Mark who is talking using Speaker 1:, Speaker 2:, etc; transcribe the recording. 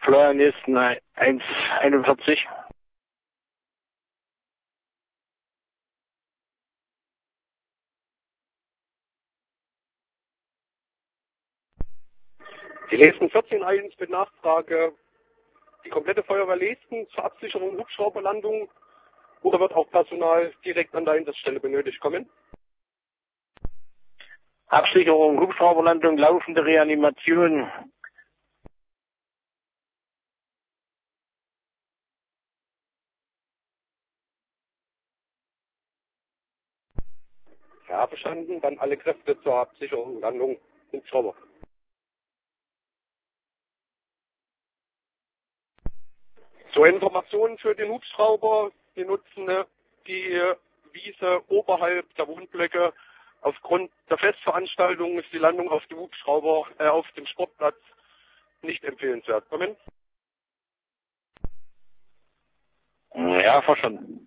Speaker 1: Florian ist 1,41.
Speaker 2: Die Lesten 14.1 mit Nachfrage. Die komplette Feuerwehr Lesten zur Absicherung Hubschrauberlandung oder wird auch Personal direkt an der Einsatzstelle benötigt kommen?
Speaker 1: Absicherung, Hubschrauberlandung, laufende Reanimation.
Speaker 2: Ja, verstanden. Dann alle Kräfte zur Absicherung Landung Hubschrauber. Zur Information für den Hubschrauber, wir nutzen die Wiese oberhalb der Wohnblöcke. Aufgrund der Festveranstaltung ist die Landung auf dem Hubschrauber auf dem Sportplatz nicht empfehlenswert. Kommen?
Speaker 1: Ja, verstanden.